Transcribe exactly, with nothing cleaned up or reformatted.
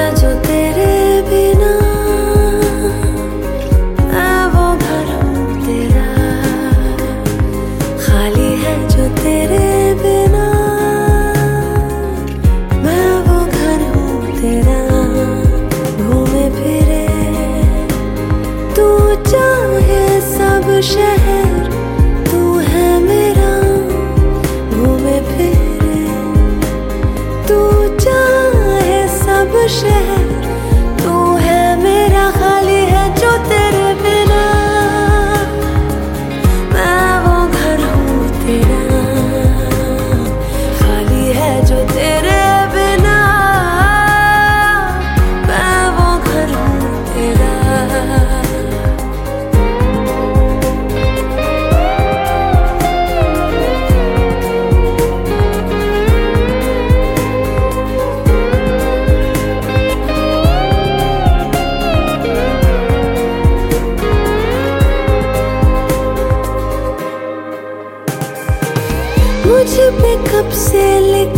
जो तेरे बिना, मैं वो घर हूँ तेरा। खाली है जो तेरे बिना, मैं वो घर हूँ तेरा। घूमे फिरे तू चाहे सब शहर, तू है मेरा। घूमे फिरे तू चाहे सब शहर, तू है मेरा। खाली है जो तेरे बिना, मैं वो घर हूँ तेरा। खाली है जो तेरे बिना, मैं वो घर हूँ तेरा। मुझ पे कब से लिख